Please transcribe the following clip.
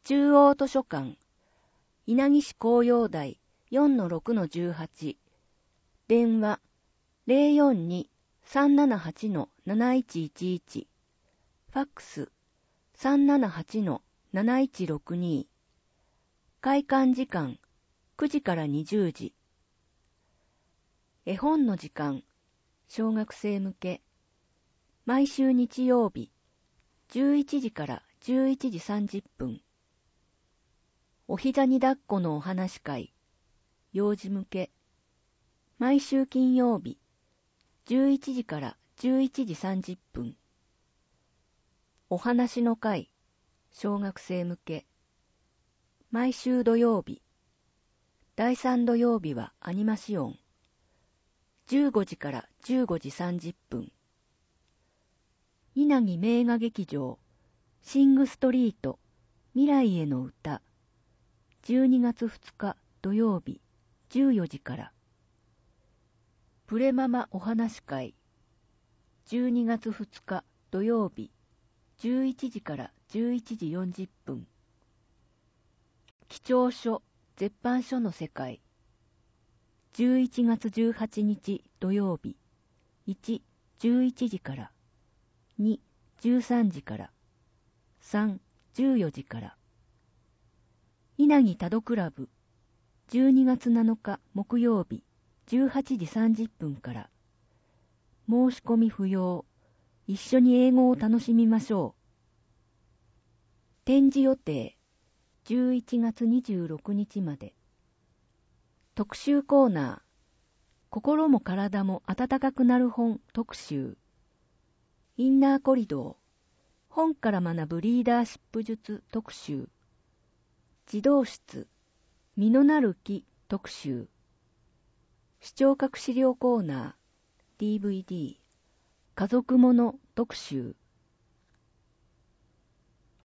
中央図書館、稲城市紅葉台 4-6-18、電話 042-378-7111、ファックス 378-7162、開館時間9時から20時。絵本の時間、小学生向け、毎週日曜日、11時から11時30分。お膝に抱っこのお話会、幼児向け、毎週金曜日、11時から11時30分。お話の会、小学生向け、毎週土曜日、第3土曜日はアニマシオン、15時から15時30分。稲城名画劇場、シングストリート、未来への歌、12月2日土曜日、14時から。プレママお話会、12月2日土曜日、11時から11時40分。記帳書、絶版書の世界、11月18日土曜日、1、11時から、2、13時から、3、14時から。稲城多度クラブ、12月7日木曜日、18時30分から。申し込み不要。一緒に英語を楽しみましょう。展示予定、11月26日まで。特集コーナー、心も体も温かくなる本特集。インナーコリドー、本から学ぶリーダーシップ術特集。児童室、実のなる木特集。視聴覚資料コーナー、DVD、家族もの特集。